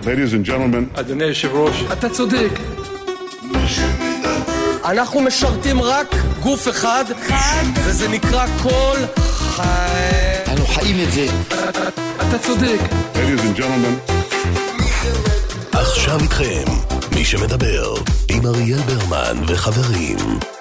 Ladies and gentlemen. אדוני היושב ראש, אתה צודק. אנחנו משרתים רק גוף אחד, וזה נקרא כל חי. אנחנו חיים את זה. אתה צודק. Ladies and gentlemen. עכשיו איתכם, מי שמדבר, עם אריאל ברמן וחברים.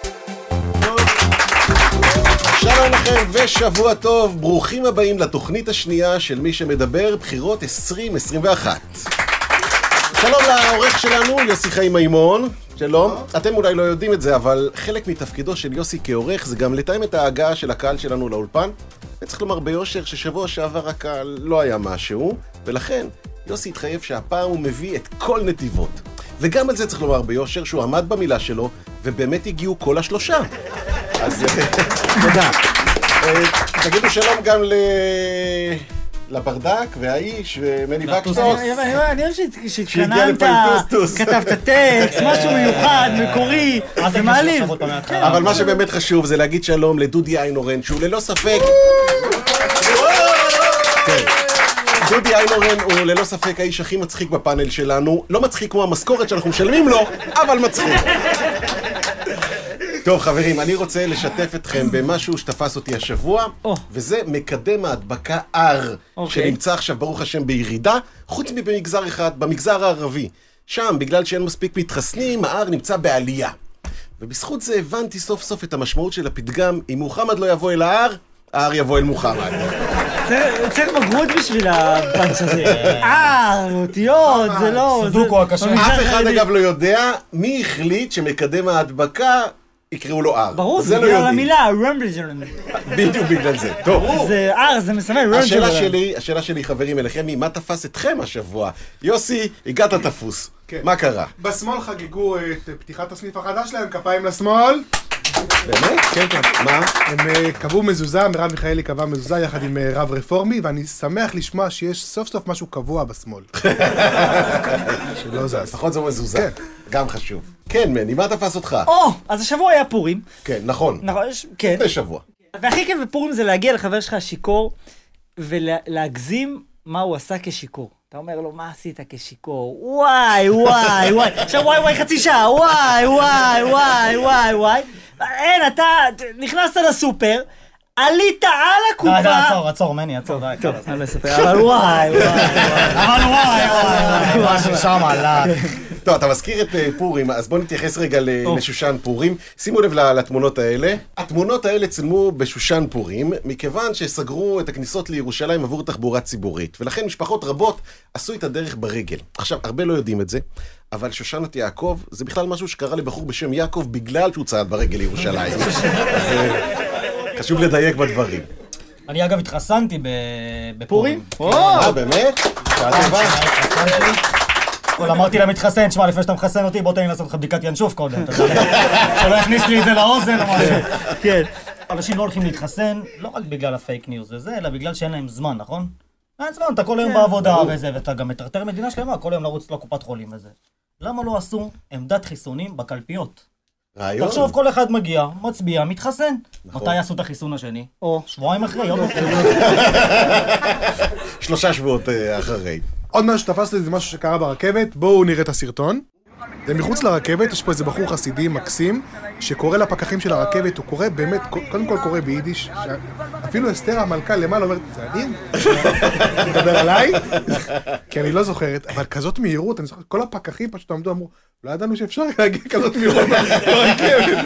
שלום לכם ושבוע טוב, ברוכים הבאים לתוכנית השנייה של מי שמדבר, בחירות 2021. שלום לעורך שלנו, יוסי חיים מימון. שלום. אתם אולי לא יודעים את זה, אבל חלק מתפקידו של יוסי כעורך זה גם לתאם את ההגעה של הקהל שלנו לאולפן. וצריך לומר ביושר ששבוע שעבר הקהל לא היה משהו, ולכן יוסי התחייב שהפעם הוא מביא את כל נתיבות. וגם על זה צריך לומר ביושר שהוא עמד במילה שלו, ובאמת הגיעו כל השלושה. אז תודה. תגידו שלום גם לברדק והאיש ומני וקסוס. אני חושב שהתכננת, כתבת טקסט, משהו מיוחד, מקורי, זה מעליב. אבל מה שבאמת חשוב זה להגיד שלום לדודי איינורן, שהוא ללא ספק... דודי איינורן הוא ללא ספק האיש הכי מצחיק בפאנל שלנו. לא מצחיק כמו המשכורת שאנחנו משלמים לו, אבל מצחיק. טוב חברים, אני רוצה לשתף אתכם במשהו שתפס אותי השבוע, וזה מקדם ההדבקה R, שנמצא עכשיו ברוך השם בירידה, חוץ מבמגזר אחד, במגזר הערבי. שם, בגלל שאין מספיק מתחסנים, ה-R נמצא בעלייה. ובזכות זה הבנתי סוף סוף את המשמעות של הפתגם, אם מוחמד לא יבוא אל ה-R, ה-R יבוא אל מוחמד. צריך בגרות בשביל הפאנץ' הזה. אותיות, זה לא... סודוקו הקשה. אף אחד אגב לא יודע מי החליט שמקדם ההדבקה יקראו לו R. ברור, זה בגלל המילה, רמבלג'רן. בדיוק בגלל זה. טוב. זה R, זה מסמל, השאלה שלי חברים אליכם היא, מה תפס אתכם השבוע? יוסי, הגעת תפוס. מה קרה? בשמאל חגגו את פתיחת הסניף החדש שלהם, כפיים לשמאל. באמת? כן, כן. מה? הם קבעו מזוזה, מרב מיכאלי קבעה מזוזה יחד עם רב רפורמי, ואני שמח לשמוע שיש סוף סוף משהו קבוע בשמאל. שלא זז. לפחות זו מזוזה. גם חשוב. כן, מני, מה תפס אותך? אז השבוע היה פורים. כן, נכון. כן. לפני שבוע. והכי כיף בפורים זה להגיע לחבר שלך שיקור, ולהגזים מה הוא עשה כשיקור. אתה אומר לו, מה עשית כשיקור? וואי, וואי, וואי. עכשיו וואי, חצי שעה. וואי, וואי, וואי, וואי, וואי. אין, אתה נכנסת לסופר, עלית על הקופה... די, עצור, מני, עצור, די. טוב, אני לא אספר, אבל וואי, משהו שם עלה. טוב, אתה מזכיר את פורים, אז בוא נתייחס רגע לשושן פורים. שימו לב לתמונות האלה. התמונות האלה צילמו בשושן פורים, מכיוון שסגרו את הכניסות לירושלים עבור תחבורה ציבורית, ולכן משפחות רבות עשו את הדרך ברגל. עכשיו, הרבה לא יודעים את זה, אבל שושנת יעקב זה בכלל משהו שקרה לבחור בשם יעקב בגלל שהוא צעד ברגל לירושלים. חשוב לדייק בדברים. אני אגב התחסנתי בפורים. באמת? אבל אמרתי להם מתחסן, שמע, לפני שאתה מחסן אותי, בוא תן לי לעשות לך בדיקת ינשוף קודם. שלא יכניס לי את זה לאוזן או משהו. כן. אנשים לא הולכים להתחסן, לא רק בגלל הפייק ניוז הזה, אלא בגלל שאין להם זמן, נכון? אין זמן, אתה כל היום בעבודה וזה, ואתה גם מטרטר מדינה שלמה, כל היום לרוץ לקופת חולים וזה. למה לא עשו עמדת חיסונים בקלפיות? רעיון. תחשוב, כל אחד מגיע, מצביע, מתחסן. מתי יעשו את החיסון השני? שבועיים אחרי, יום אחרי. 3 שבועות אחרי. עוד משהו שתפס לי זה משהו שקרה ברכבת, בואו נראה את הסרטון. זה מחוץ לרכבת, יש פה איזה בחור חסידי מקסים, שקורא לפקחים של הרכבת, הוא קורא באמת, קודם כל קורא ביידיש, אפילו אסתר המלכה למעלה אומרת, זה אני? מדבר עליי? כי אני לא זוכרת, אבל כזאת מהירות, אני זוכרת, כל הפקחים פשוט עמדו, אמרו, לא ידענו שאפשר להגיע כזאת מהירות ברכבת.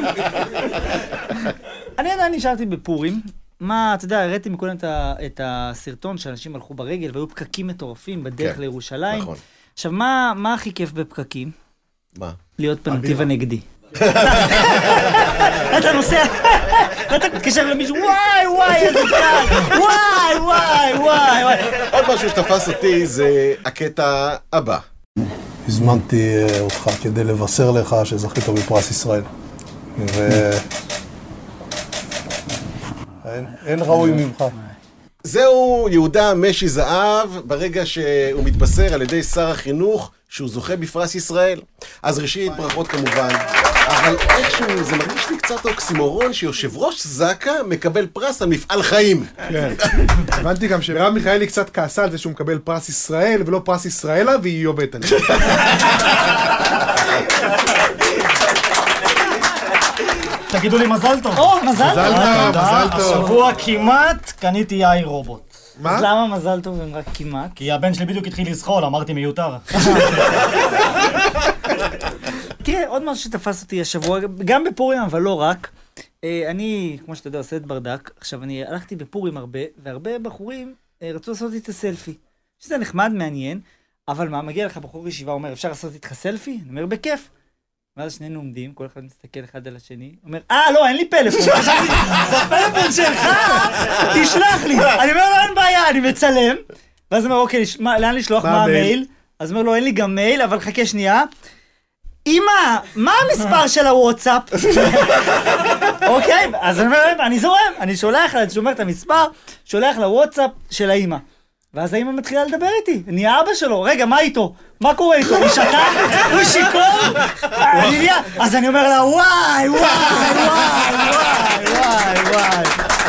אני עדיין נשארתי בפורים. מה, אתה יודע, הראיתי מקודם את הסרטון שאנשים הלכו ברגל והיו פקקים מטורפים בדרך לירושלים. נכון. עכשיו, מה הכי כיף בפקקים? מה? להיות בנתיב הנגדי. אתה נוסע, ואתה מתקשר למישהו, וואי, איזה קל, וואי. עוד משהו שתפס אותי זה הקטע הבא. הזמנתי אותך כדי לבשר לך שזכית בפרס ישראל. אין ראוי ממך. זהו יהודה משי זהב, ברגע שהוא מתבשר על ידי שר החינוך שהוא זוכה בפרס ישראל. אז ראשית, ברכות כמובן. אבל איכשהו זה מרגיש לי קצת אוקסימורון שיושב ראש זק"א מקבל פרס על מפעל חיים. כן. הבנתי גם שמרב מיכאלי קצת כעסה על זה שהוא מקבל פרס ישראל ולא פרס ישראלה, והיא עובדת עליה. תגידו לי מזל טוב. מזל טוב. מזל טוב. השבוע כמעט קניתי יאי רובוט. מה? אז למה מזל טוב אם רק כמעט? כי הבן שלי בדיוק התחיל לזחול, אמרתי מיותר. תראה, עוד משהו שתפס אותי השבוע, גם בפורים, אבל לא רק. אני, כמו שאתה יודע, עושה את ברדק. עכשיו, אני הלכתי בפורים הרבה, והרבה בחורים רצו לעשות איתי סלפי. שזה נחמד, מעניין, אבל מה, מגיע לך בחור ישיבה, אומר, אפשר לעשות איתך סלפי? אני אומר, בכיף. ואז שנינו עומדים, כל אחד מסתכל אחד על השני, אומר, לא, אין לי פלאפון. בפלאפון שלך, תשלח לי. אני אומר, לא, אין בעיה, אני מצלם. ואז הוא אומר, אוקיי, לאן לשלוח? מה המייל? אז הוא אומר לו, אין לי גם מייל, אבל חכה שנייה. אמא, מה המספר של הוואטסאפ? אוקיי, אז אני אומר, אני זורם, אני שולח לה, אני שומר את המספר, שולח לוואטסאפ של האמא. ואז האמא מתחילה לדבר איתי, אני אבא שלו, רגע, מה איתו? מה קורה איתו? הוא שתה? הוא שיקור? אז אני אומר לה, וואי, וואי, וואי, וואי, וואי.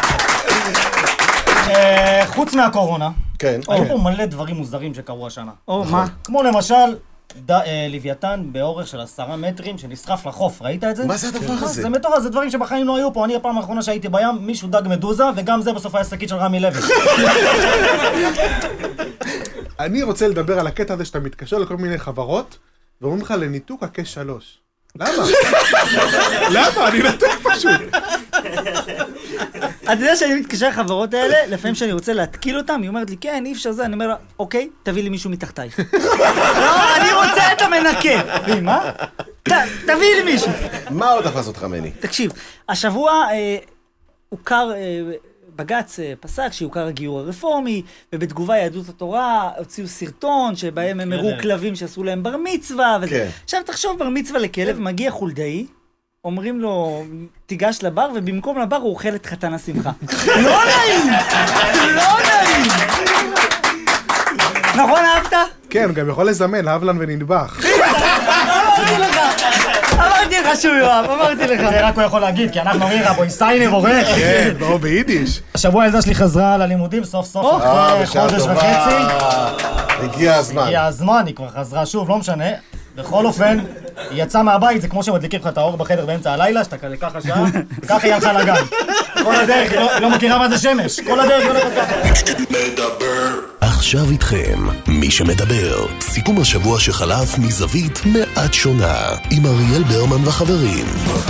חוץ מהקורונה, כן. היו פה מלא דברים מוזרים שקרו השנה. מה? כמו למשל, לוויתן באורך של 10 מטרים שנסחף לחוף, ראית את זה? מה זה הדבר הזה? זה מטורף, זה דברים שבחיים לא היו פה. אני הפעם האחרונה שהייתי בים, מישהו דג מדוזה, וגם זה בסוף היה שקית של רמי לוי. אני רוצה לדבר על הקטע הזה שאתה מתקשר לכל מיני חברות, ואומרים לך לניתוק הקש 3. למה? למה? אני נתק פשוט. אתה יודע שאני מתקשר לחברות האלה, לפעמים שאני רוצה להתקיל אותם, היא אומרת לי, כן, אי אפשר זה, אני אומר לה, אוקיי, תביא לי מישהו מתחתייך. לא, אני רוצה את המנקה. מה? תביא לי מישהו. מה עוד תפס אותך מני? תקשיב, השבוע הוכר, בג"ץ פסק שהוכר הגיור הרפורמי, ובתגובה יהדות התורה הוציאו סרטון שבהם הם הראו כלבים שעשו להם בר מצווה. עכשיו תחשוב, בר מצווה לכלב, מגיע חולדאי, אומרים לו, תיגש לבר, ובמקום לבר הוא אוכל את חתן השמחה. לא נעים! לא נעים! נכון, אהבת? כן, הוא גם יכול לזמן, להבלן ונדבך. אמרתי לך שהוא יואב, אמרתי לך. זה רק הוא יכול להגיד, כי אנחנו אומרים, רבוי סייני בורך. כן, לא ביידיש. השבוע הילדה שלי חזרה ללימודים סוף סוף, אחרי חודש וחצי. הגיע הזמן. הגיע הזמן, היא כבר חזרה שוב, לא משנה. בכל אופן, היא יצאה מהבית, זה כמו שמדליקים לך את האור בחדר באמצע הלילה, שאתה כזה ככה שעה, ככה היא הלכה לגן. כל הדרך, היא לא מכירה מה זה שמש. כל הדרך היא הולכת ככה. עכשיו איתכם, מי שמדבר, סיכום השבוע שחלף מזווית מעט שונה, עם אריאל ברמן וחברים.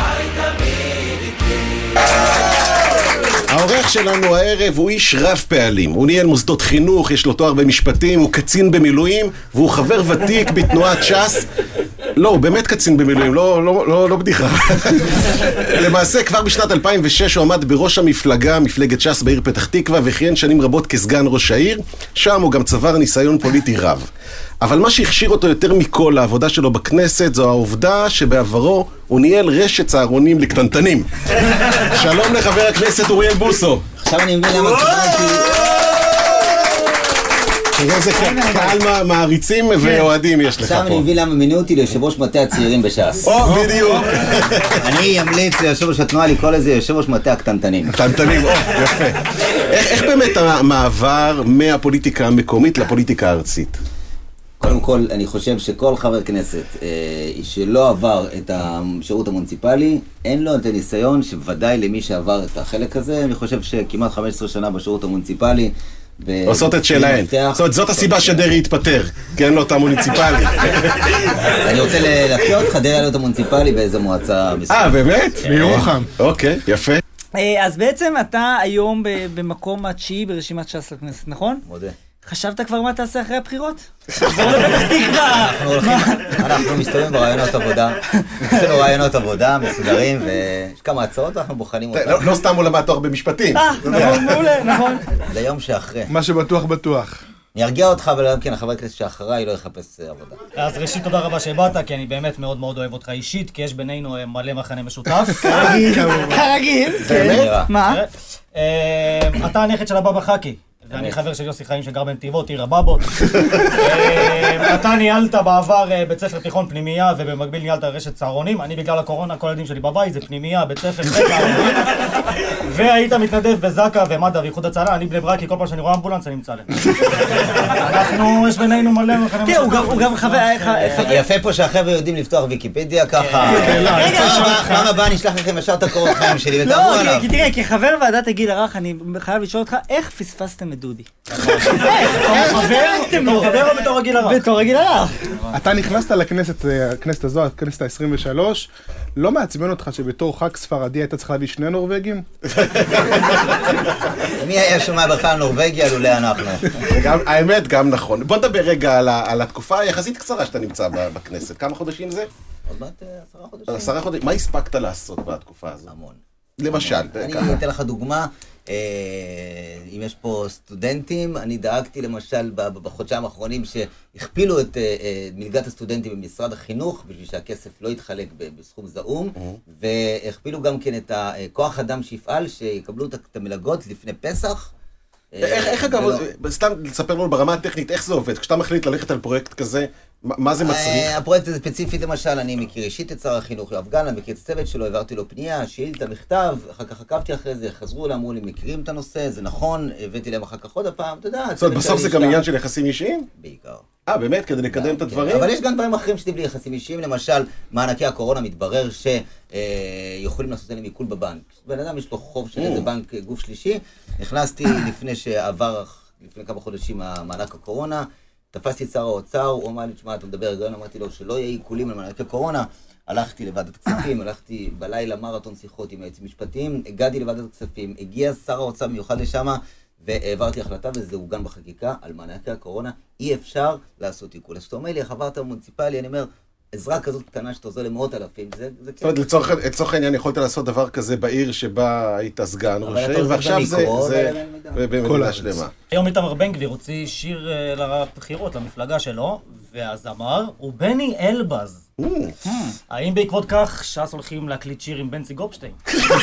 העורך שלנו הערב הוא איש רב פעלים, הוא ניהל מוסדות חינוך, יש לו תואר במשפטים, הוא קצין במילואים, והוא חבר ותיק בתנועת ש"ס. לא, הוא באמת קצין במילואים, לא בדיחה. למעשה, כבר בשנת 2006 הוא עמד בראש המפלגה, מפלגת ש"ס בעיר פתח תקווה, וכיהן שנים רבות כסגן ראש העיר, שם הוא גם צבר ניסיון פוליטי רב. אבל מה שהכשיר אותו יותר מכל לעבודה שלו בכנסת, זו העובדה שבעברו הוא ניהל רשת צהרונים לקטנטנים. שלום לחבר הכנסת אוריאל בוסו. עכשיו אני מבין למה קיבלתי... תראה איזה קהל מעריצים ואוהדים יש לך פה. עכשיו אני מבין למה מינו אותי ליושב ראש מטה הצעירים בש"ס. בדיוק. אני אמליץ ליושב ראש התנועה לקרוא לזה יושב ראש מטה הקטנטנים. הקטנטנים, יפה. איך באמת המעבר מהפוליטיקה המקומית לפוליטיקה הארצית? קודם כל, אני חושב שכל חבר כנסת שלא עבר את השירות המוניציפלי, אין לו את הניסיון שוודאי למי שעבר את החלק הזה. אני חושב שכמעט 15 שנה בשירות המוניציפלי, עושות את שלהן. זאת הסיבה שדרי התפטר, כי אין לו את המוניציפלי. אני רוצה להפתיע אותך, דרי היה לו את המוניציפלי באיזה מועצה מסוימת. באמת? בירוחם. אוקיי, יפה. אז בעצם אתה היום במקום התשיעי ברשימת ש"ס לכנסת, נכון? מודה. חשבת כבר מה תעשה אחרי הבחירות? תחזור לפתח תקווה. אנחנו מסתובבים ברעיונות עבודה. יש לנו רעיונות עבודה מסודרים, ויש כמה הצעות ואנחנו בוחנים אותם. לא סתם הוא למד תואר במשפטים. נכון, מעולה, נכון. ליום שאחרי. מה שבטוח בטוח. אני ארגיע אותך, אבל גם כן, החבר כנסת שאחריי לא יחפש עבודה. אז ראשית תודה רבה שבאת, כי אני באמת מאוד מאוד אוהב אותך אישית, כי יש בינינו מלא מחנה משותף. כרגיל. באמת? מה? אתה הנכד של הבבא חאקי. אני חבר של יוסי חיים שגר בנתיבות, עיר הבבות. אתה ניהלת בעבר בית ספר תיכון פנימייה, ובמקביל ניהלת רשת צהרונים. אני בגלל הקורונה, כל הילדים שלי בבית, זה פנימייה, בית ספר וצהרונים. והיית מתנדב בזק"א ומד"א ואיחוד הצלה, אני בני ברק, כי כל פעם שאני רואה אמבולנס אני מצלם. יש בינינו מלא... תראה, הוא גם חבר... יפה פה שהחבר'ה יודעים לפתוח ויקיפדיה ככה. פעם הבאה נשלח לכם ישר את הקורות חיים שלי ותעברו עליו. לא, תראה, כחבר ועדת הגיל הרך, אני חייב לשאול אותך, איך פספסתם את דודי? חבר או בתור הגיל הרך? בתור הגיל הרך. אתה נכנסת לכנסת הזו, הכנסת ה-23, לא מעצבן אותך שבתור ח"כ ספרדי היית צריך להביא 2 נורווגים? מי היה שומע בכלל נורווגיה לולא אנחנו? האמת, גם נכון. בוא נדבר רגע על התקופה היחסית קצרה שאתה נמצא בכנסת. כמה חודשים זה? עוד מעט 10 חודשים. 10 חודשים. מה הספקת לעשות בתקופה הזו? המון. למשל, אני אתן לך דוגמה, אם יש פה סטודנטים, אני דאגתי למשל בחודשיים האחרונים שהכפילו את מלגת הסטודנטים במשרד החינוך, בשביל שהכסף לא יתחלק בסכום זעום, והכפילו גם כן את הכוח אדם שיפעל, שיקבלו את המלגות לפני פסח. איך אגב, סתם לספר לנו ברמה הטכנית, איך זה עובד? כשאתה מחליט ללכת על פרויקט כזה, מה זה מצריך? הפרויקט הזה ספציפית למשל, אני מכיר אישית את שר החינוך יואב גלנט, מכיר את הצוות שלו, העברתי לו פנייה, שאילתה, מכתב, אחר כך עקבתי אחרי זה, חזרו אליי, אמרו לי, מכירים את הנושא, זה נכון, הבאתי להם אחר כך עוד הפעם, אתה יודע. זאת אומרת, בסוף זה גם עניין של יחסים אישיים? בעיקר. באמת? כדי לקדם את הדברים? אבל יש גם דברים אחרים שלי בלי יחסים אישיים, למשל, מענקי הקורונה מתברר שיכולים לעשות להם עיקול בבנק. בן אדם יש לו חוב של איזה בנק גוף שלישי, נכנסתי לפני שעבר, לפני כמה חודשים המענק הקורונה, תפסתי את שר האוצר, הוא אמר לי, תשמע, אתה מדבר רגע, אמרתי לו שלא יהיה עיקולים על מענקי קורונה, הלכתי לוועדת כספים, הלכתי בלילה מרתון שיחות עם היועצים משפטיים, הגעתי לוועדת כספים, הגיע שר האוצר מיוחד לשם, והעברתי החלטה וזה עוגן בחקיקה על מענקי הקורונה, אי אפשר לעשות עיקול. אז שאתה אומר לי, חברת המוניציפלי, אני אומר, עזרה כזאת קטנה שאתה עוזר למאות אלפים, זה זאת אומרת, לצורך העניין יכולת לעשות דבר כזה בעיר שבה היית סגן ראש העיר, ועכשיו זה במדינה שלמה. היום איתמר בן גביר הוציא שיר לבחירות, למפלגה שלו, והזמר הוא בני אלבז. האם בעקבות כך ש"ס הולכים להקליט שיר עם בנצי גופשטיין?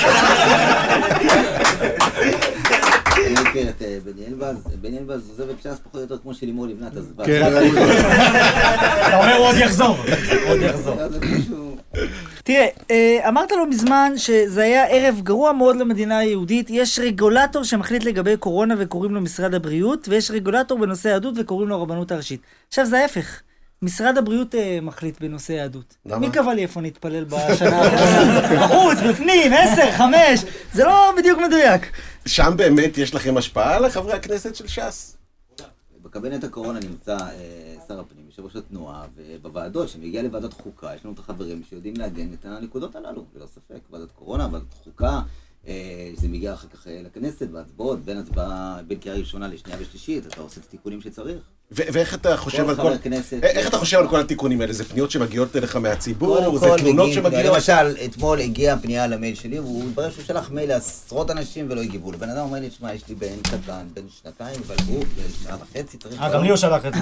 אני מכיר את בני אלבז, בני אלבז עוזב את ש"ס פחות או יותר כמו שלימור לבנת, אז... אתה אומר, הוא עוד יחזור. עוד יחזור. תראה, אמרת לו מזמן שזה היה ערב גרוע מאוד למדינה היהודית, יש רגולטור שמחליט לגבי קורונה וקוראים לו משרד הבריאות, ויש רגולטור בנושא יהדות וקוראים לו הרבנות הראשית. עכשיו זה ההפך. משרד הבריאות מחליט בנושא יהדות. מי קבע לי איפה נתפלל בשנה האחרונה? בחוץ, בפנים, 10, 5, זה לא בדיוק מדויק. שם באמת יש לכם השפעה על חברי הכנסת של ש"ס? בקבינט הקורונה נמצא שר הפנים, יושב ראש התנועה, ובוועדות, שמגיע לוועדת חוקה, יש לנו את החברים שיודעים להגן את הנקודות הללו, ללא ספק, ועדת קורונה, ועדת חוקה, זה מגיע אחר כך לכנסת, בהצבעות, בין הצבעה, בין קריאה ראשונה לשנייה ושלישית, אתה עושה את התיקונים שצריך. ואיך אתה חושב על כל... איך אתה חושב על כל התיקונים האלה? זה פניות שמגיעות אליך מהציבור? זה תלונות שמגיעות? למשל, אתמול הגיעה פנייה למייל שלי, והוא התברר שהוא שלח מייל לעשרות אנשים ולא הגיבו לו. בן אדם אומר לי, תשמע, יש לי בן קטן, בן 2, אבל הוא בן 1.5 צריך... גם לי הוא שלח את זה.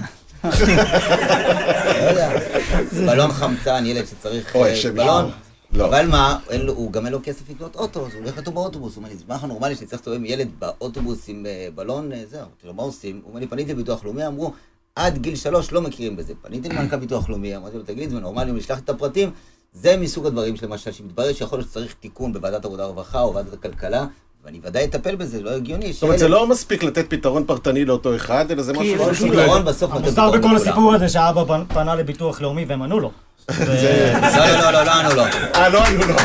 לא יודע. בלון חמצן, ילד שצריך בלון. אבל מה, הוא גם אין לו כסף לקנות אוטו, אז הוא הולך איתו באוטובוס. הוא אומר לי, זה מה נורמלי שאני צריך להסתובב עם ילד באוטובוס עם בלון, זהו, תראו, מה עושים? הוא אומר לי, פניתי לביטוח לאומי, אמרו, עד גיל 3 לא מכירים בזה. פניתי למנכ"ל ביטוח לאומי, אמרתי לו, תגיד, זה נורמלי, הוא ישלח את הפרטים. זה מסוג הדברים שלמשל, שמתברר שיכול להיות שצריך תיקון בוועדת עבודה ורווחה או ועדת הכלכלה, ואני ודאי אטפל בזה, לא הגיוני. זאת אומרת, זה לא מספיק לתת פתרון פרטני לאותו אחד, אלא זה משהו... פתרון בסוף... המוזר בכל הסיפור הזה שהאבא פנה לביטוח לאומי והם ענו לו. לא ענו לו. לא ענו לו.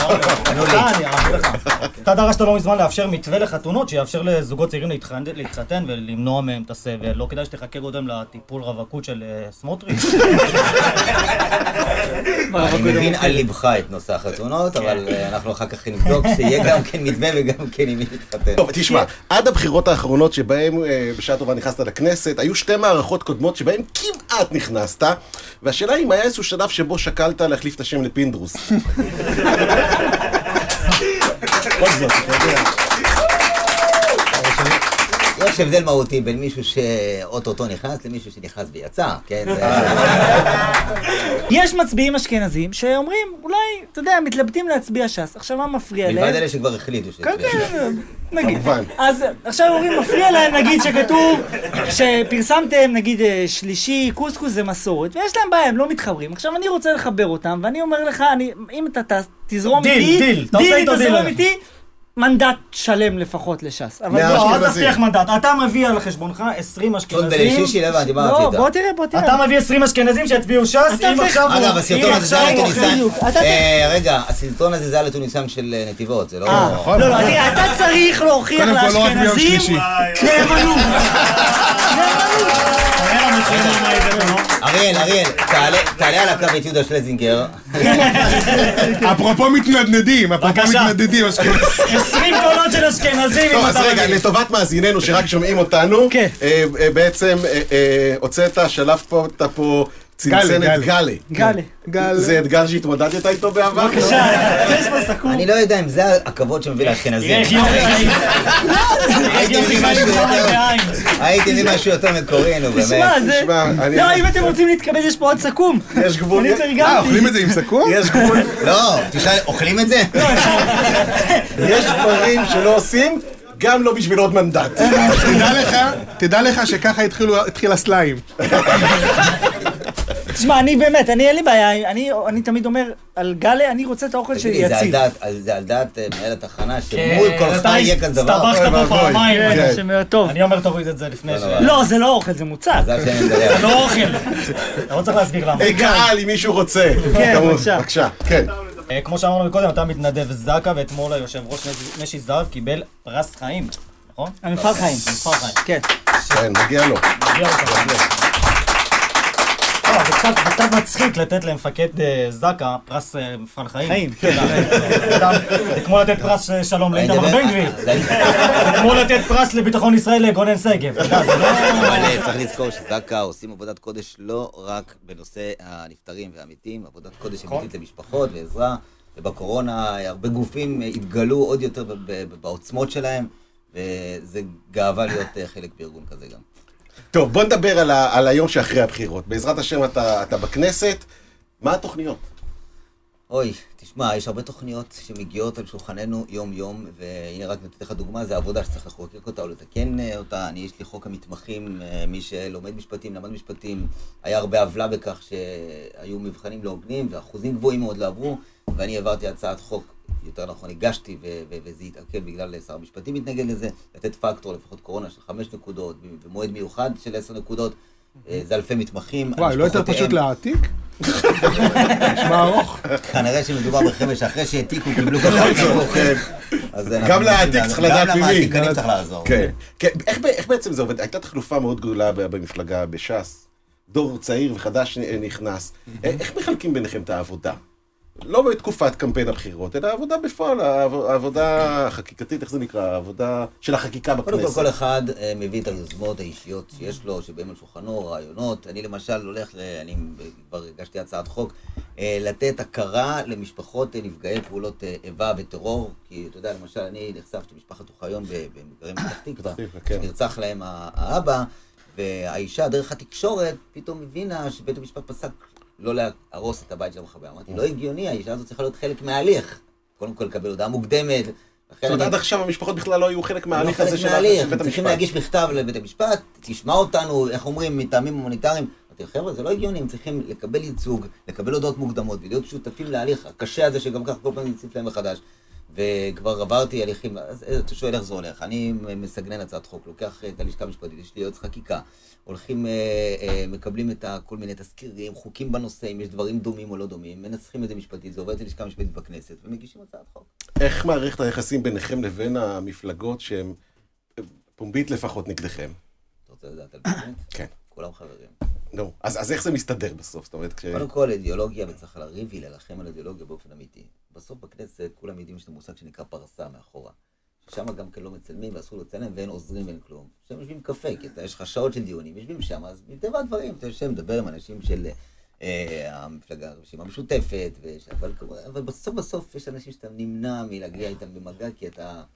אתה דרשת לא מזמן לאפשר מתווה לחתונות שיאפשר לזוגות צעירים להתחתן ולמנוע מהם את הסבל. לא כדאי שתחכה קודם לטיפול רווקות של סמוטריץ'. אני מבין על לבך את נושא החתונות, אבל אנחנו אחר כך נבדוק שיהיה גם כן מתווה וגם כן עם מי להתחתן. טוב, תשמע, עד הבחירות האחרונות שבהם בשעה טובה נכנסת לכנסת, היו 2 מערכות קודמות שבהם כמעט נכנסת, והשאלה אם היה איזשהו שלב שבו שקלת להחליף את השם לפינדרוס. כל זאת, אתה יודע. יש הבדל מהותי בין מישהו שאוטוטו נכנס למישהו שנכנס ויצא, כן? יש מצביעים אשכנזים שאומרים, אולי אתה יודע, מתלבטים להצביע ש"ס. עכשיו מה מפריע להם? מלבד אלה שכבר החליטו כן, נגיד. כמובן. אז עכשיו אומרים, מפריע להם, נגיד, שכתוב שפרסמתם, נגיד, שלישי, קוסקוס זה מסורת, ויש להם בעיה, הם לא מתחברים. עכשיו אני רוצה לחבר אותם, ואני אומר לך, אם אתה תזרום איתי, דיל, אתה עושה איתו תזרום דיל. איתי, מנדט שלם לפחות לש"ס. אבל מאה לא, אשכנזים. אל תבטיח מנדט, אתה מביא על חשבונך 20 זאת אשכנזים. בלשישי, לא הבנתי, מה לא, רצית? בוא תראה. אתה מביא 20 אשכנזים שיצביעו ש"ס, אתה אם צריך- עכשיו... אגב, הסרטון הזה זה היה לתוניסאים. בדיוק, אתה צריך- רגע, הסרטון הזה זה היה לתוניסאים של נתיבות, זה לא... לא, תראה, אתה צריך להוכיח קודם כל, לא רק ביום לאשכנזים שלישי. נאמנות. אריאל, תעלה על הקו את יהודה שלזינגר. אפרופו מתנדנדים, בבקשה. אשכנזים. 20 קולות של אשכנזים, טוב, אם אז אתה רגע, מביא. לטובת מאזיננו שרק שומעים אותנו, כן. בעצם הוצאת, שלפת פה צנצנת גלי. גלי. זה אתגר שהתמודדת איתו בעבר? בבקשה, יש פה סכו"ם. אני לא יודע אם זה הכבוד שמביא לאשכנזים. איך יוסי חיים. הייתי מביא משהו יותר מקורי, נו באמת. תשמע, זה... תשמע, אני- לא, אם אתם רוצים להתכבד, יש פה עוד סכו"ם. יש גבול. אני תרגמתי. אוכלים את זה עם סכו"ם? יש גבול. לא, תשאל, אוכלים את זה? יש דברים שלא עושים, גם לא בשביל עוד מנדט. תדע לך שככה התחיל הסליים. תשמע, אני באמת, אין לי בעיה, אני תמיד אומר, על גלי, אני רוצה את האוכל שלי תגידי, יציב. זה על דעת מנהל התחנה, שמול כל חי יהיה כזה דבר. הסתבכת פה ואבוי. פעמיים. כן. שמאוד טוב. אני אומר תוריד את זה לפני ש... לא, זה לא אוכל, זה מוצר. זה השם זה מדבר. לא אוכל. אתה לא צריך להסביר למה. קהל, אם מישהו רוצה. כן, כמובן. בבקשה. בבקשה, כן. כמו שאמרנו מקודם, אתה מתנדב זק"א, ואתמול היושב ראש משי זהב קיבל פרס חיים, נכון? המפעל חיים. מפעל חיים. כן. כן, מגיע לו. מגיע לך בהחלט. לא, זה קצת מצחיק לתת למפקד זק"א פרס מפעל חיים. חיים. זה כמו לתת פרס שלום אני לאיתמר מדבר- בן גביר. זה- זה כמו לתת פרס לביטחון ישראל לגונן שגב. אתה יודע, זה לא... אבל צריך לזכור שזק"א עושים עבודת קודש לא רק בנושא הנפטרים והמתים, עבודת קודש אמיתית למשפחות ועזרה, ובקורונה הרבה גופים התגלו עוד יותר בעוצמות שלהם, וזה גאווה להיות חלק בארגון כזה גם. טוב, בוא נדבר על היום שאחרי הבחירות. בעזרת השם אתה בכנסת. מה התוכניות? אוי, תשמע, יש הרבה תוכניות שמגיעות על שולחננו יום-יום, והנה רק נתתי לך דוגמה, זה עבודה שצריך לחוקק אותה או לתקן אותה. יש לי חוק המתמחים, מי שלומד משפטים, למד משפטים, היה הרבה עוולה בכך שהיו מבחנים לא הוגנים, ואחוזים גבוהים מאוד לא עברו, ואני העברתי הצעת חוק, יותר נכון, הגשתי, וזה התעכב בגלל שר המשפטים מתנגד לזה, לתת פקטור, לפחות קורונה של 5 נקודות, במועד מיוחד של 10 נקודות, זה אלפי מתמחים. וואי, לא יותר פשוט להעתיק? נשמע ארוך. כנראה שמדובר בחבר'ה שאחרי שהעתיקו קיבלו ככה ארוך. גם להעתיק צריך לדעת גם ממי. למעתיקנים צריך לעזור. כן. איך בעצם זה עובד? הייתה תחלופה מאוד גדולה במפלגה, בש"ס. דור צעיר וחדש נכנס. איך מחלקים ביניכם את העבודה? לא בתקופת קמפיין הבחירות, אלא העבודה בפועל, העבודה החקיקתית, איך זה נקרא? העבודה של החקיקה קודם כל, בכנסת. כל אחד מביא את היוזמות האישיות שיש לו, שבאים על שולחנו, רעיונות. אני למשל הולך, אני כבר הגשתי הצעת חוק, לתת הכרה למשפחות נפגעי פעולות איבה וטרור, כי אתה יודע, למשל, אני נחשפתי משפחת אוחיון במגרים פתח תקווה, שנרצח להם האבא, והאישה דרך התקשורת פתאום הבינה שבית המשפט פסק לא להרוס את הבית של המחבל. אמרתי, לא הגיוני, האישה הזאת צריכה להיות חלק מההליך. קודם כל לקבל הודעה מוקדמת. זאת אומרת, עד עכשיו המשפחות בכלל לא היו חלק מההליך הזה של בית המשפט. צריכים להגיש מכתב לבית המשפט, תשמע אותנו, איך אומרים, מטעמים הומניטריים. אמרתי, חבר'ה, זה לא הגיוני, הם צריכים לקבל ייצוג, לקבל הודעות מוקדמות, ולהיות שותפים להליך הקשה הזה, שגם כך כל פעם יציף להם מחדש. וכבר עברתי הליכים, אז אתה שואל איך זה הולך. אני מסגנן הצעת חוק, לוקח את הלשכה המשפטית, יש לי יועץ חקיקה, הולכים, מקבלים את כל מיני תזכירים, חוקים בנושא, אם יש דברים דומים או לא דומים, מנסחים את זה משפטית, זה עובד ללשכה המשפטית בכנסת, ומגישים הצעת חוק. איך מערכת היחסים ביניכם לבין המפלגות שהן פומבית לפחות נגדכם? אתה רוצה לדעת על באמת? כן. כולם חברים. נו, אז איך זה מסתדר בסוף? זאת אומרת, קודם כל, אידיאולוגיה, וצריך לריב ולהילחם על אידיאולוגיה באופן אמיתי. בסוף בכנסת, כולם יודעים שיש מושג שנקרא פרסה מאחורה. ששם גם כן לא מצלמים, ואסור לצלם, ואין עוזרים ואין כלום. שם יושבים קפה, כי יש לך שעות של דיונים, יושבים שם, אז מטבע הדברים, אתה יושב, מדבר עם אנשים של המפלגה, הרשימה המשותפת, אבל בסוף יש אנשים שאתה נמנע מלהגיע איתם במגע, כי אתה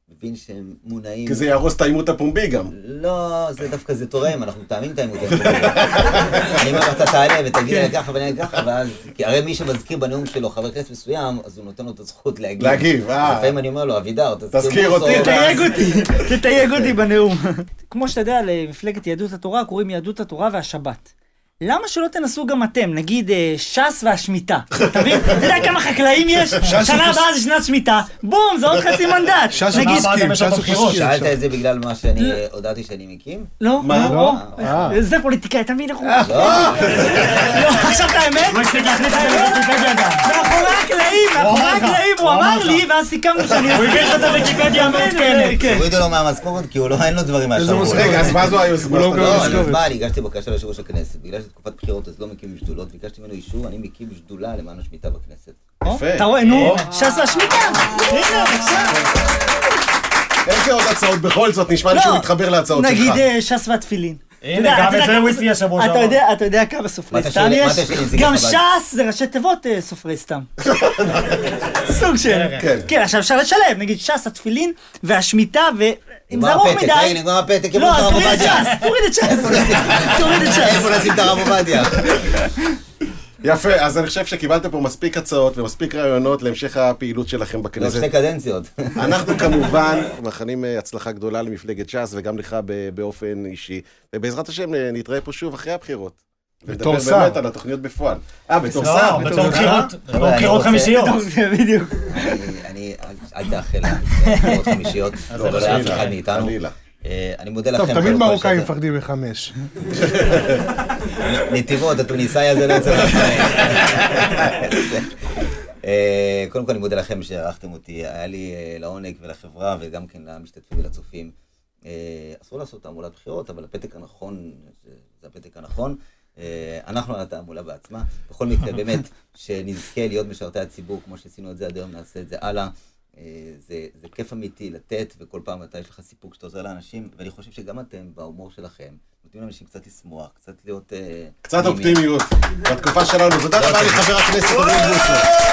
מבין שהם מונעים. כי זה יהרוס את העימות הפומבי גם. לא, זה דווקא זה תורם, אנחנו מתאמים את העימות הפומבי. אני אומר, אתה תעלה ותגיד לי ככה ואני ככה, ואז... כי הרי מי שמזכיר בנאום שלו חבר כנסת מסוים, אז הוא נותן לו את הזכות להגיב. להגיב, אז לפעמים אני אומר לו, אבידר, תזכיר אותי. תתייג אותי בנאום. כמו שאתה יודע, למפלגת יהדות התורה קוראים יהדות התורה והשבת. למה שלא תנסו גם אתם, נגיד ש"ס והשמיטה? אתה מבין? אתה יודע כמה חקלאים יש? שנה הבאה זה שנת שמיטה, בום, זה עוד חצי מנדט. ש"ס מסכים, ש"ס מסכים. שאלת את זה בגלל מה שאני הודעתי שאני מקים? לא, מה? זה פוליטיקאי, אתה מבין איך הוא... לא. עכשיו את האמת? הוא הספיק להכניס את זה לוויקיפדיה גם. מאחורי הקלעים, הוא אמר לי, ואז סיכמנו שאני... הוא הביא לך את הוויקיפדיה המעודכנת. הורידו לו מהמשכורת כי הוא לא, אין לו דברים מהשבוע. רגע, אז מה זו היוזמה? אני הגשתי בקשה ליושב ראש הכנסת, בגלל שתקופת בחירות אז לא מקימים שדולות, ביקשתי ממנו אישור, אני מקים שדולה למען השמיטה בכנסת. יפה. אתה רואה, נו, ש"ס והשמיטה. הנה, בבקשה. איזה עוד הצעות בכל זאת? נשמע לי שהוא מתחבר להצעות שלך. נגיד ש"ס והתפילין. הנה, גם את זה הוא הציע שבוע שעבר. אתה יודע כמה סופרי סתם יש? גם ש"ס זה ראשי תיבות סופרי סתם. סוג של... כן, עכשיו אפשר לשלב, נגיד ש"ס, התפילין והשמיטה, ואם זה ארוך מדי... נגמר הפתק, לא, אז תוריד את ש"ס, תוריד את ש"ס. איפה נשים את הרב עובדיה? יפה, אז אני חושב שקיבלתם פה מספיק הצעות ומספיק רעיונות להמשך הפעילות שלכם לא, בכנסת. 2 קדנציות. אנחנו כמובן מאחלים הצלחה גדולה למפלגת ש"ס וגם לך באופן אישי. ובעזרת השם נתראה פה שוב אחרי הבחירות. בתור שר. ונדבר באמת על התוכניות בפועל. בתור שר? בתור בחירות חמישיות. בדיוק. אל תאחל בחירות חמישיות, לא לאף אחד מאיתנו. אני מודה לכם. טוב, תמיד מרוקאים מפחדים מ5. נתיבות, התוניסאי הזה לא יוצא לכם. קודם כל אני מודה לכם שערכתם אותי, היה לי לעונג ולחברה וגם כן למשתתפים ולצופים. אסור לעשות תעמולת בחירות, אבל הפתק הנכון, זה הפתק הנכון. אנחנו על התעמולה בעצמה. בכל מקרה, באמת, שנזכה להיות משרתי הציבור, כמו שעשינו את זה עד היום, נעשה את זה הלאה. זה כיף אמיתי לתת, וכל פעם אתה יש לך סיפוק שאתה עוזר לאנשים, ואני חושב שגם אתם, בהומור שלכם, נותנים לאנשים קצת לשמוח, קצת להיות... קצת אופטימיות, בתקופה שלנו. תודה רבה לחבר הכנסת אוריאל בוסו.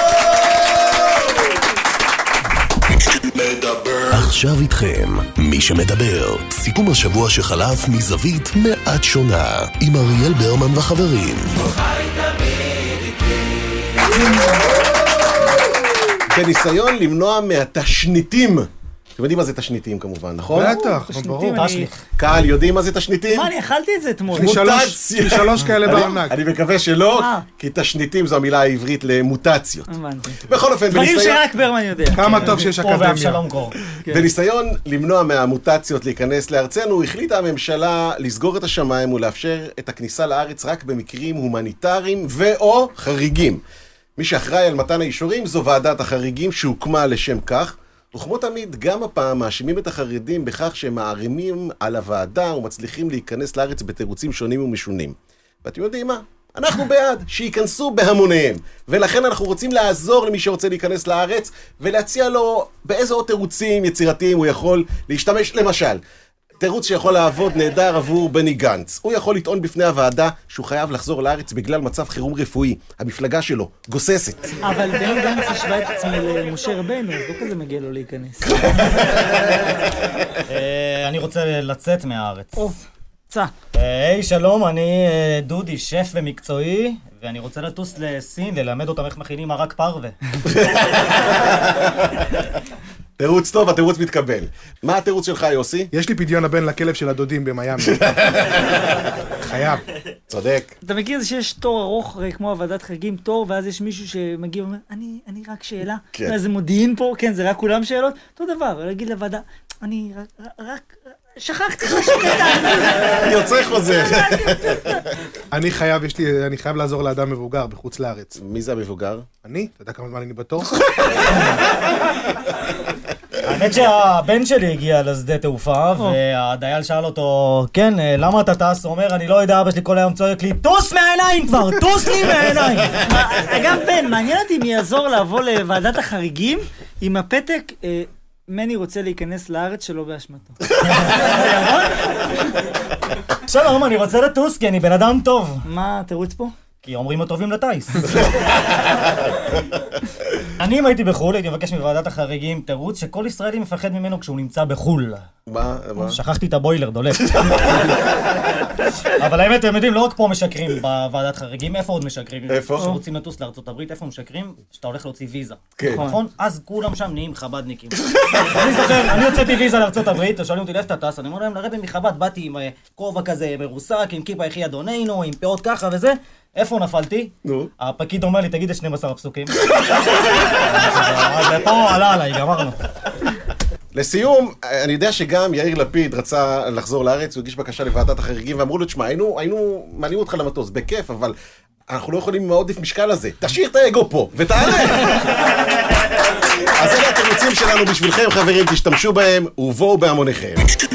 עכשיו איתכם, מי שמדבר, סיכום השבוע שחלף מזווית מעט שונה, עם אריאל ברמן וחברים. בניסיון למנוע מהתשניתים. אתם יודעים מה זה תשניתים כמובן, נכון? בטח, ברור. קהל, יודעים מה זה תשניתים? מה, אני אכלתי את זה אתמול. יש 3 כאלה בענק. אני מקווה שלא, כי תשניתים זו המילה העברית למוטציות. הבנתי. בכל אופן, דברים שרק ברמן יודע. כמה טוב שיש אקדמיה. בניסיון למנוע מהמוטציות להיכנס לארצנו, החליטה הממשלה לסגור את השמיים ולאפשר את הכניסה לארץ רק במקרים הומניטריים ו/או חריגים. מי שאחראי על מתן האישורים זו ועדת החריגים שהוקמה לשם כך, וכמו תמיד, גם הפעם מאשימים את החרדים בכך שהם מערימים על הוועדה ומצליחים להיכנס לארץ בתירוצים שונים ומשונים. ואתם יודעים מה? אנחנו בעד שייכנסו בהמוניהם, ולכן אנחנו רוצים לעזור למי שרוצה להיכנס לארץ ולהציע לו באיזה עוד תירוצים יצירתיים הוא יכול להשתמש. למשל, תירוץ שיכול לעבוד נהדר עבור בני גנץ. הוא יכול לטעון בפני הוועדה שהוא חייב לחזור לארץ בגלל מצב חירום רפואי. המפלגה שלו גוססת. אבל בני גנץ השווה את עצמו למשה רבנו, אז לא כזה מגיע לו להיכנס. אני רוצה לצאת מהארץ. צא. היי, שלום, אני דודי, שף ומקצועי, ואני רוצה לטוס לסין, ללמד אותם איך מכינים מרק פרווה. תירוץ טוב, התירוץ מתקבל. מה התירוץ שלך, יוסי? יש לי פדיון הבן לכלב של הדודים במיימי. חייב. צודק. אתה מכיר זה שיש תור ארוך, כמו הוועדת חריגים, תור, ואז יש מישהו שמגיע ואומר, אני רק שאלה. איזה מודיעין פה, כן, זה רק כולם שאלות. אותו דבר, להגיד לוועדה, אני רק... שכחתי משהו קטן. יוצא חוזר. אני חייב לעזור לאדם מבוגר בחוץ לארץ. מי זה המבוגר? אני? אתה יודע כמה זמן אני בתור? האמת שהבן שלי הגיע לשדה תעופה, והדייל שאל אותו, כן, למה אתה טס? הוא אומר, אני לא יודע, אבא שלי כל היום צועק לי, טוס מהעיניים כבר, טוס לי מהעיניים. אגב, בן, מעניין אותי אם יעזור לבוא לוועדת החריגים עם הפתק, מני רוצה להיכנס לארץ שלא באשמתו. שלום, אני רוצה לטוס כי אני בן אדם טוב. מה התירוץ פה? כי אומרים לו טובים לטייס. אני אם הייתי בחו"ל, הייתי מבקש מוועדת החריגים תירוץ שכל ישראלי מפחד ממנו כשהוא נמצא בחו"ל. מה? שכחתי את הבוילר, דולף. אבל האמת, הם יודעים, לא רק פה משקרים בוועדת חריגים, איפה עוד משקרים? איפה? כשרוצים לטוס לארצות הברית, איפה משקרים? שאתה הולך להוציא ויזה. כן. נכון? אז כולם שם נהיים חבדניקים. אני זוכר, אני הוצאתי ויזה לארצות הברית, שואלים אותי לאיפה אתה טס, אני אומר להם, לרבי מחב"ד, באתי עם כובע כזה מרוסק, עם כיפה יחי אדוננו, עם פאות ככה וזה. איפה נפלתי? נו. הפקיד אומר לי, תגיד את 12 הפסוקים. אז לפה עלה עליי, גמרנו. לסיום, אני יודע שגם יאיר לפיד רצה לחזור לארץ, הוא הגיש בקשה לוועדת החריגים, ואמרו לו, תשמע, היינו מעלים אותך למטוס, בכיף, אבל אנחנו לא יכולים עם העודף משקל הזה. תשאיר את האגו פה, ותעלה! אז אלה התירוצים שלנו בשבילכם, חברים, תשתמשו בהם, ובואו בהמוניכם.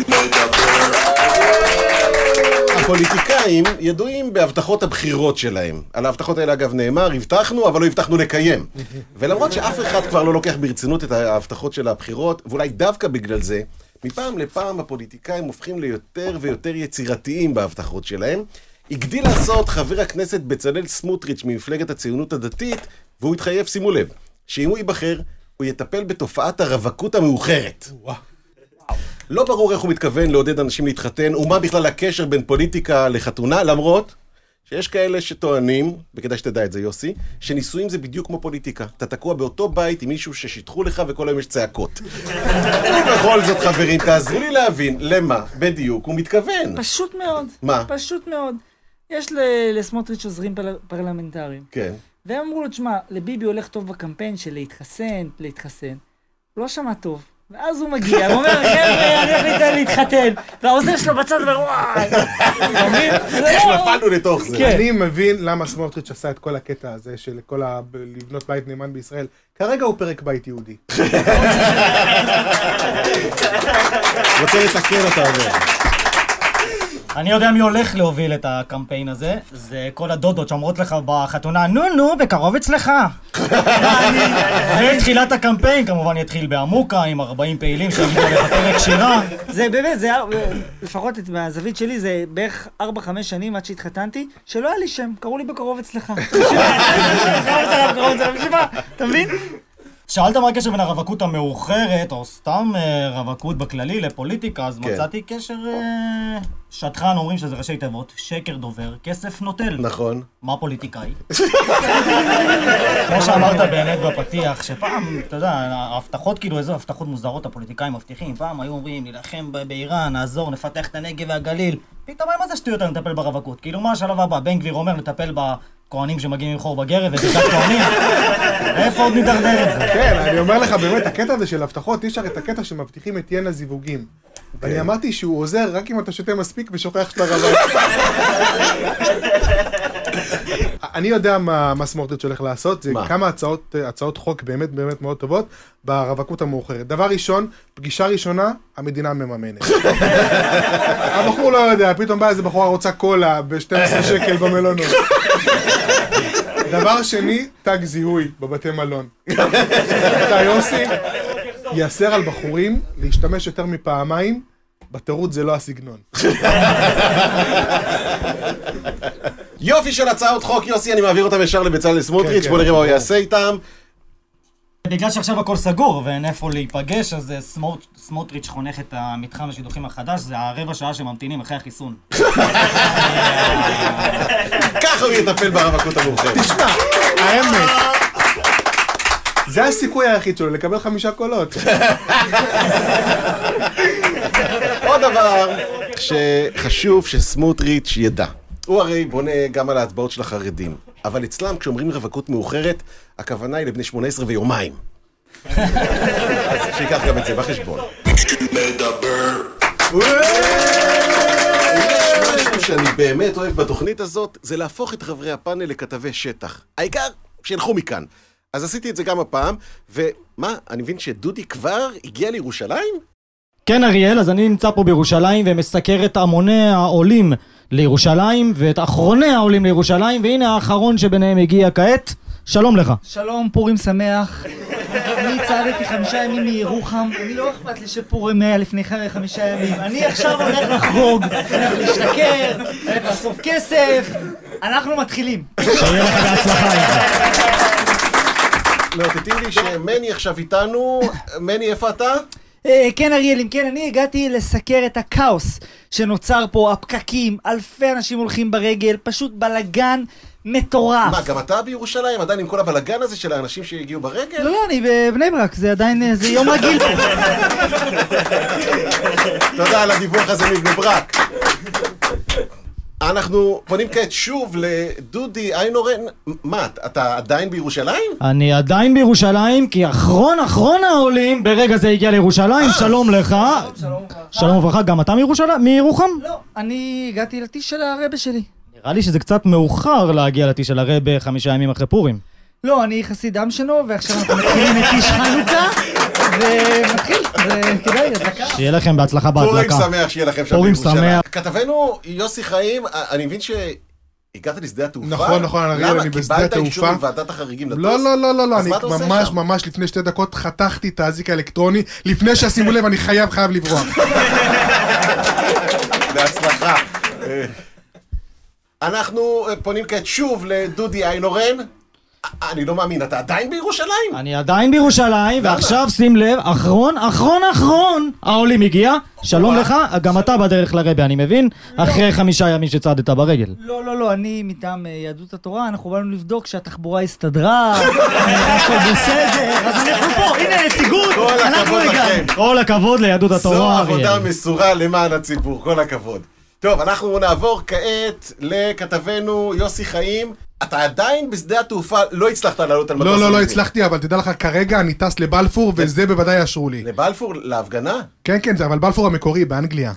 הפוליטיקאים ידועים בהבטחות הבחירות שלהם. על ההבטחות האלה אגב נאמר, הבטחנו, אבל לא הבטחנו לקיים. ולמרות שאף אחד כבר לא לוקח ברצינות את ההבטחות של הבחירות, ואולי דווקא בגלל זה, מפעם לפעם הפוליטיקאים הופכים ליותר ויותר יצירתיים בהבטחות שלהם. הגדיל לעשות חבר הכנסת בצלאל סמוטריץ' ממפלגת הציונות הדתית, והוא התחייב, שימו לב, שאם הוא ייבחר, הוא יטפל בתופעת הרווקות המאוחרת. לא ברור איך הוא מתכוון לעודד אנשים להתחתן, ומה בכלל הקשר בין פוליטיקה לחתונה, למרות שיש כאלה שטוענים, וכדאי שתדע את זה יוסי, שנישואים זה בדיוק כמו פוליטיקה. אתה תקוע באותו בית עם מישהו ששיתחו לך וכל היום יש צעקות. ובכל זאת חברים, תעזרו לי להבין למה בדיוק הוא מתכוון. פשוט מאוד. מה? פשוט מאוד. יש לסמוטריץ' עוזרים פרלמנטריים. כן. והם אמרו לו, תשמע, לביבי הולך טוב בקמפיין של להתחסן. הוא לא שמע טוב. ואז הוא מגיע, הוא אומר, חבר'ה, אני הולך להתחתן. והעוזר שלו בצד אומר, וואי. איך נפלנו לתוך זה? אני מבין למה סמוטריץ' עשה את כל הקטע הזה של לבנות בית נאמן בישראל. כרגע הוא פרק בית יהודי. רוצה לתקן אותה עובד. אני יודע מי הולך להוביל את הקמפיין הזה, זה כל הדודות שאומרות לך בחתונה, נו, בקרוב אצלך. ותחילת הקמפיין כמובן יתחיל בעמוקה עם 40 פעילים שיגידו לך פרק שירה. זה באמת, זה לפחות מהזווית שלי, זה בערך 4-5 שנים עד שהתחתנתי, שלא היה לי שם, קראו לי בקרוב אצלך. אתה מבין? שאלת מה הקשר בין הרווקות המאוחרת, או סתם רווקות בכללי לפוליטיקה, אז מצאתי קשר שטחן, אומרים שזה ראשי תיבות, שקר דובר, כסף נוטל. נכון. מה פוליטיקאי? כמו שאמרת באמת בפתיח, שפעם, אתה יודע, ההבטחות כאילו, איזו הבטחות מוזרות הפוליטיקאים מבטיחים, פעם היו אומרים, נלחם באיראן, נעזור, נפתח את הנגב והגליל. פתאום מה זה שטויות לטפל ברווקות? כאילו מה השלב הבא? בן גביר אומר לטפל בכהנים שמגיעים עם חור בגרב ובדיקת כהנים? איפה עוד נדרדר את זה? כן, אני אומר לך באמת, הקטע הזה של הבטחות, יש הרי את הקטע שמבטיחים את ין הזיווגים. ואני אמרתי שהוא עוזר רק אם אתה שותה מספיק ושוכח שאתה רווק. אני יודע מה סמוטריץ' הולך לעשות, זה כמה הצעות חוק באמת באמת מאוד טובות ברווקות המאוחרת. דבר ראשון, פגישה ראשונה, המדינה מממנת. הבחור לא יודע, פתאום בא איזה בחורה רוצה קולה ב-12 שקל במלונות. דבר שני, תג זיהוי בבתי מלון. אתה יוסי, יאסר על בחורים להשתמש יותר מפעמיים, בתירוץ זה לא הסגנון. יופי של הצעות חוק, יוסי, אני מעביר אותם ישר לבצלאל סמוטריץ', בוא נראה מה הוא יעשה איתם. בגלל שעכשיו הכל סגור ואין איפה להיפגש, אז סמוטריץ' חונך את המתחם השידוכים החדש, זה הרבע שעה שממתינים אחרי החיסון. ככה הוא יטפל ברווקות המאוחרת. תשמע, האמת, זה הסיכוי היחיד שלו, לקבל 5 קולות. עוד דבר שחשוב שסמוטריץ' ידע. הוא הרי בונה גם על ההצבעות של החרדים, אבל אצלם כשאומרים רווקות מאוחרת, הכוונה היא לבני 18 ויומיים. אז שיקח גם את זה בחשבון. משהו שאני באמת אוהב בתוכנית הזאת, זה להפוך את חברי הפאנל לכתבי שטח. העיקר שילכו מכאן. אז עשיתי את זה גם הפעם, ומה, אני מבין שדודי כבר הגיע לירושלים? כן אריאל, אז אני נמצא פה בירושלים ומסקר את המוני העולים לירושלים ואת אחרוני העולים לירושלים, והנה האחרון שביניהם הגיע כעת. שלום לך. שלום, פורים שמח. אני צעדתי 5 ימים מירוחם, אני לא אכפת לי שפורים היה לפני 5 ימים. אני עכשיו הולך לחגוג, הולך להשתכר, הולך לאסוף כסף. אנחנו מתחילים. שיהיה לך בהצלחה. מאותתים לי שמני עכשיו איתנו. מני, איפה אתה? כן אריאל, אם כן, אני הגעתי לסקר את הכאוס שנוצר פה, הפקקים, אלפי אנשים הולכים ברגל, פשוט בלגן מטורף. מה, גם אתה בירושלים? עדיין עם כל הבלגן הזה של האנשים שהגיעו ברגל? לא, אני בבני ברק, זה עדיין, זה יום רגיל פה. תודה על הדיווח הזה מבני ברק. אנחנו פונים כעת שוב לדודי איינורן. מה, אתה עדיין בירושלים? אני עדיין בירושלים, כי אחרון העולים ברגע זה הגיע לירושלים. שלום לך. שלום וברכה. גם אתה מירוחם? לא, אני הגעתי לטיש של הרבה שלי. נראה לי שזה קצת מאוחר להגיע לטיש של הרבה 5 ימים אחרי פורים. לא, אני חסיד דם שלו, ועכשיו אנחנו מתחילים את טיש חנוכה, ומתחיל, וכדאי, דקה. שיהיה לכם בהצלחה בהדלקה. פורים שמח שיהיה לכם שם פורים בירושלים. שמח. כתבנו יוסי חיים, אני מבין שהגעת לשדה התעופה? נכון, אריאל, אני בשדה קיבלת התעופה. אישור מוועדת החריגים לטוס? לא, אז אני מה אתה עושה שם? ממש לפני 2 דקות חתכתי את האזיק האלקטרוני, לפני שעשימו לב, אני חייב לברוח. בהצלחה. אנחנו פונים כעת שוב לדודי איינורן. אני לא מאמין, אתה עדיין בירושלים? אני עדיין בירושלים, ועכשיו שים לב, אחרון העולים הגיע. שלום לך, גם אתה בדרך לרבי, אני מבין, אחרי 5 ימים שצעדת ברגל. לא, אני מטעם יהדות התורה, אנחנו באנו לבדוק שהתחבורה הסתדרה, הכל בסדר, אז אנחנו פה, הנה נציגות, אנחנו הגענו. כל הכבוד ליהדות התורה. זו עבודה מסורה למען הציבור, כל הכבוד. טוב, אנחנו נעבור כעת לכתבנו יוסי חיים. אתה עדיין בשדה התעופה, לא הצלחת לעלות על מטוס? לא הצלחתי, אבל תדע לך, כרגע אני טס לבלפור, וזה בוודאי יאשרו לי. לבלפור? להפגנה? כן, זה אבל בלפור המקורי, באנגליה.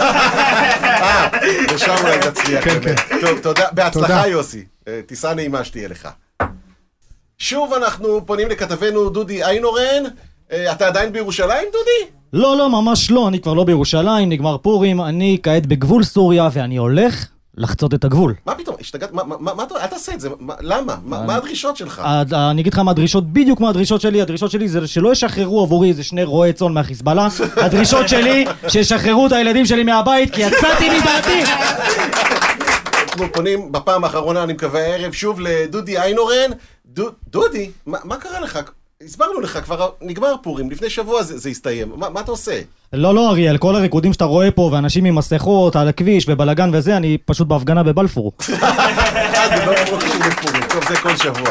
ושם אולי תצליח. כן. טוב, תודה. בהצלחה יוסי. טיסה נעימה שתהיה לך. שוב אנחנו פונים לכתבנו דודי איינורן. אתה עדיין בירושלים, דודי? לא, ממש לא, אני כבר לא בירושלים, נגמר פורים, אני כעת בגבול סוריה, ואני הולך לחצות את הגבול. מה פתאום? השתגעת? אל תעשה את זה. למה? מה הדרישות שלך? אני אגיד לך מה הדרישות, בדיוק מה הדרישות שלי. הדרישות שלי זה שלא ישחררו עבורי איזה 2 רועי צאן מהחיזבאללה. הדרישות שלי שישחררו את הילדים שלי מהבית, כי יצאתי מדעתי. אנחנו פונים בפעם האחרונה, אני מקווה הערב, שוב לדודי איינורן. דודי, מה קרה לך? הסברנו לך, כבר נגמר פורים, לפני שבוע זה הסתיים. מה אתה עושה? לא, אריאל, כל הריקודים שאתה רואה פה, ואנשים עם מסכות על הכביש ובלגן וזה, אני פשוט בהפגנה בבלפור. זה לא קשור לפורים, טוב, זה כל שבוע.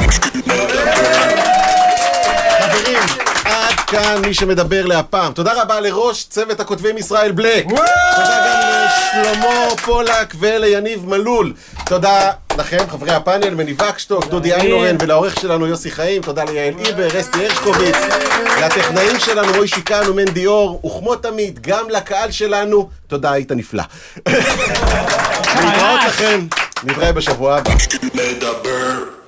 חברים, עד כאן מי שמדבר להפעם. תודה רבה לראש צוות הכותבים ישראל בלק. תודה גם לשלמה פולק וליניב מלול. תודה לכם, חברי הפאנל, מני וקשטוק, דודי איינורן, ולעורך שלנו יוסי חיים. תודה ליעל איבר, אסתי הרשקוביץ, לטכנאים שלנו רוי שיקן ומנדי אור, וכמו תמיד, גם לקהל שלנו. תודה, היית נפלא. להתראות לכם, נתראה בשבוע הבא.